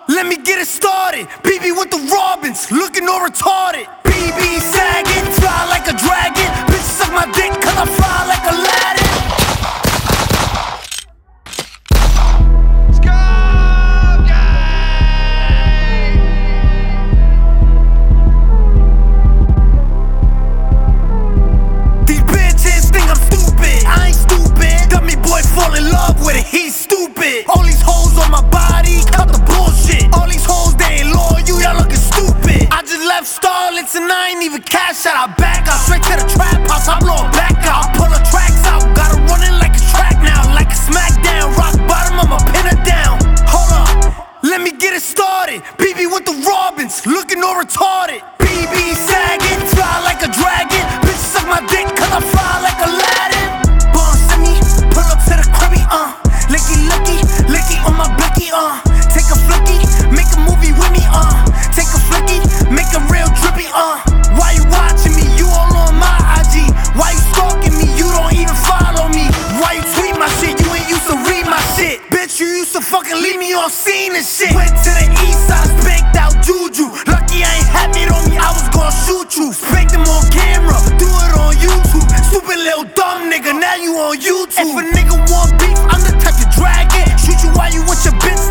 Let me get it started. BB with the Robins, looking all retarded. BB sagging, fly like a dragon. Bitch suck my dick cause I fly like Aladdin. These bitches think I'm stupid. I ain't stupid. Dummy boy fall in love with it, he's stupid. All these hoes on my body, cut the bullshit. All these hoes, they ain't loyal, y'all looking stupid. I just left Starlets and I ain't even cash out. I back out, straight to the trap house, I blow it back out. I pull the tracks out, gotta run it like a track now. Like a smackdown, rock bottom, I'ma pin her down. Hold up, let me get it started. BB with the Robins, looking all retarded. BB sagging, fly like a dragon. Bitch suck my dick cause I fly like Aladdin. Born send me, pull up to the cribby, licky, licky, licky on my blicky, take a flicky, make a movie with me, take a flicky, make a real drippy, Why you watching me? You all on my IG. Why you stalking me? You don't even follow me. Why you tweet my shit? You ain't used to read my shit. Bitch, you used to fucking leave me on scene and shit. Went to the east side, spanked out Juju. Lucky I ain't had it on me, I was gonna shoot you. Spanked him on camera, do it on YouTube. Stupid little dumb nigga, now you on YouTube. If a nigga want beef, I'm the type to drag it. Shoot you while you with your bitch